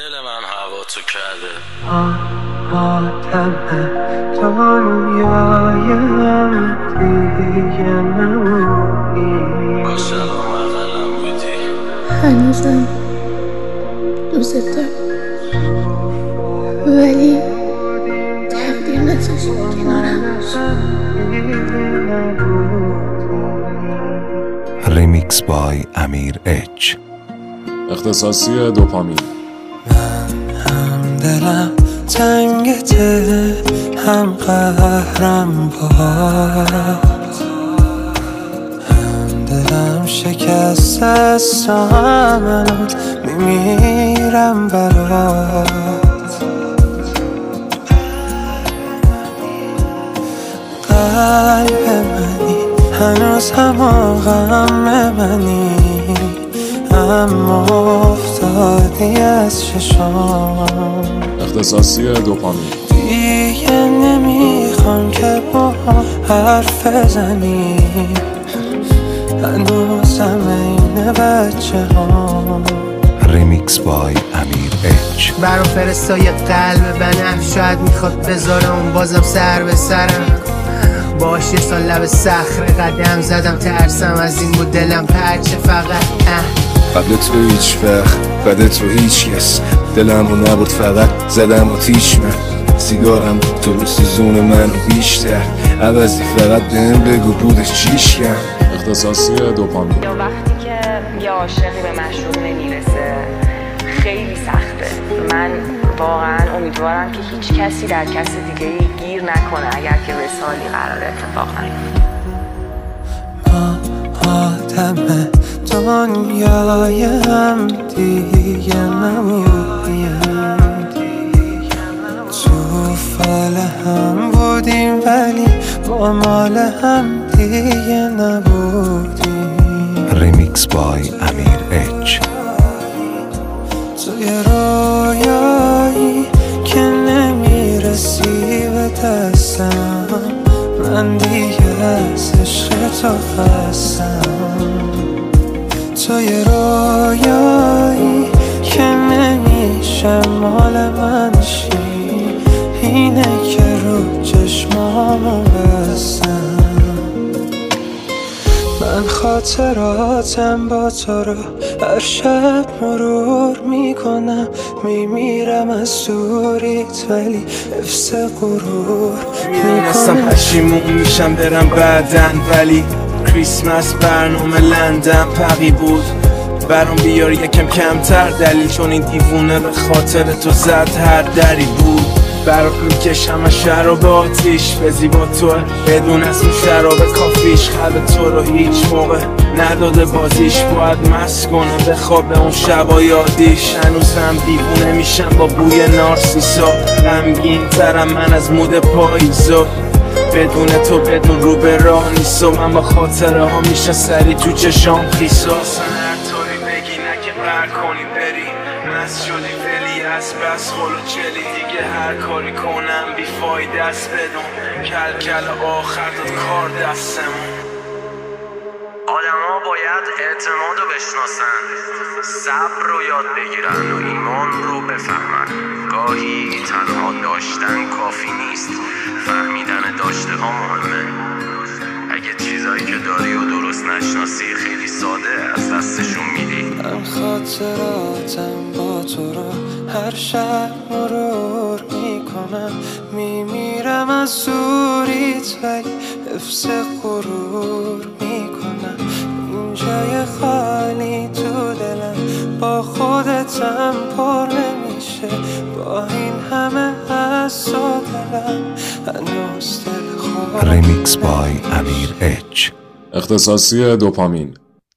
دل من هوا تو کرده آدم دنیایم دیگه نمونی با سلام اقلم بودی هنوزم دوست دارم ولی تقدیر نذاشت کنارم ریمیکس بای امیر اچ. اختصاصی دوپامین. هم دلم تنگته هم قهرم باد، هم دلم شکست است و هم الان میمیرم برات. قلب منی هنوز هم غم منی، اما افتادی از چشام. اختصاصی دوپامین. دیگه نمیخوام که با حرف بزنیم، هنوزم این بچه ها. ریمیکس بای امیر اچ. برا فرستای قلب بنفش شاید میخواد بذارم بازم سر به سرم. باش یه سال لب صخره قدم زدم، ترسم از این بود دلم پرچه فقط قبل تو هیچ وقت بعد تو هیچ کس، دلمو نبود فقط زدم و تیش من. سیگارم تو رو سیزون منو بیشتر، عوضی فقط بهم بگو بودش چیش کم. اختصاصی دوپامین. یا وقتی که یه عاشقی به مشروب نمیرسه خیلی سخته. من واقعا امیدوارم که هیچ کسی در کس دیگه گیر نکنه اگر که وصالی قرار اتفاق نیفته. آدم دنیایم دیگه نمونیم، تو فال هم بودیم ولی با مال هم دیگه نبودیم. ریمیکس بای امیر اچ. توی رویایی که نمیرسی به دستم، من دیگه از عشق تو خستم. توی رویایی که نمیشه مال من شی، اینه که رو چشمامو بستم. من خاطراتم با تو رو هر شب مرور میکنم، میمیرم از دوریت ولی حفظ غرور میدونستم پشیمون میشم برم بعدن، ولی کریسمس برنامه لندن پقی بود. برام بیار یکم کمتر دلیل، چون این دیوونه به خاطر تو زد هر دری بود. برات میکشم از شراب آتیش، به زیبا تو بدون از اون شراب کافیش. قلب تو رو هیچ موقع نداده بازیش، باید مست کنم بخواب اون شبا یادیش. هنوزم دیوونه میشم با بوی نارسیسا، غمگین ترم من از مود پاییزا. بدون تو بدون رو به راه نیست و من با خاطره ها میشه سری تو چشام خیسا. هر طوری بگی نه که بر کنی بری، مست شدی ولی از بس خلو چلی. دیگه هر کاری کنم بیفایده است بدون، کل کل آخر داد کار دستمون. آدم ها باید اعتماد رو بشناسن، صبر رو یاد بگیرن و ایمان رو بفهمن. گاهی تنها داشتن کافی نیست، فهمیدن داشته ها مهمه. اگه چیزایی که داری و درست نشناسی خیلی ساده از دستشون میدی. من خاطراتم با تو رو هر شب مرور میکنم، میمیرم از دوریت ولی حفظ غرور میکنم. این جای خالی تو دلم با خودتم پر نمیشه، با این همه از تو دلم هنوز دل خود. ریمیکس بای امیر اچ. اختصاصی دوپامین.